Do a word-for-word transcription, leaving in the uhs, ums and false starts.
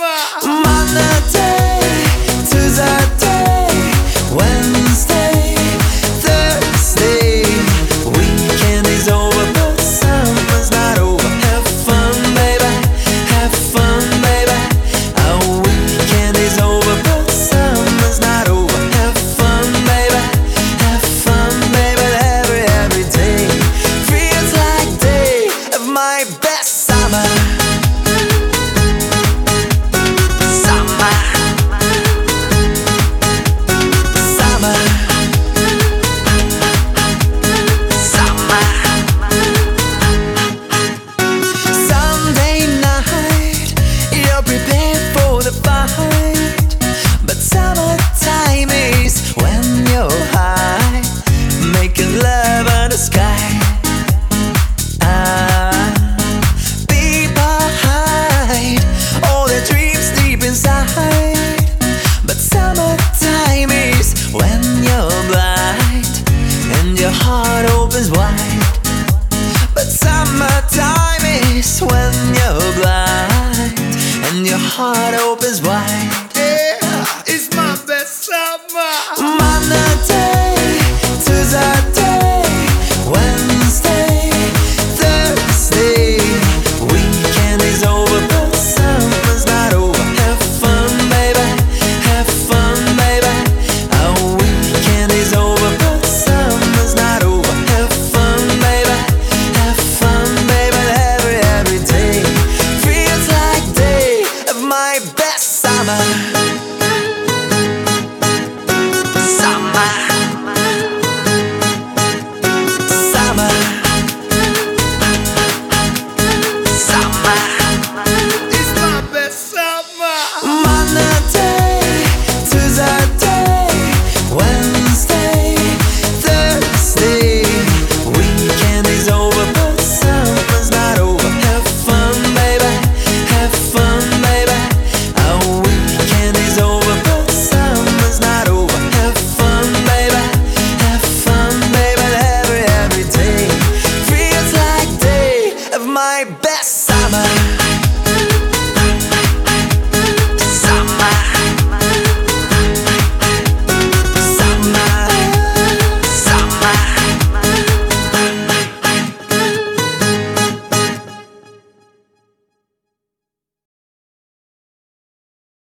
Monday, Tuesday, Wednesday, Thursday. Weekend is over, but summer's not over. Have fun, baby, have fun, baby. Our weekend is over, but summer's not over. Have fun, baby, have fun, baby. Every, every day feels like day of my best summer. But summertime is when you're high, making love on the sky. Ah, people hide all their dreams deep inside. But summertime is when you're blind and your heart opens wide. But summertime is when you're blind and your heart opens wide. Yeah, it's my best summer. Monday, Tuesday, Wednesday, Thursday. Weekend is over, but summer's not over. Have fun, baby, have fun, baby. Our weekend is over, but summer's not over. Have fun, baby, have fun, baby. Every, every day feels like day of my best.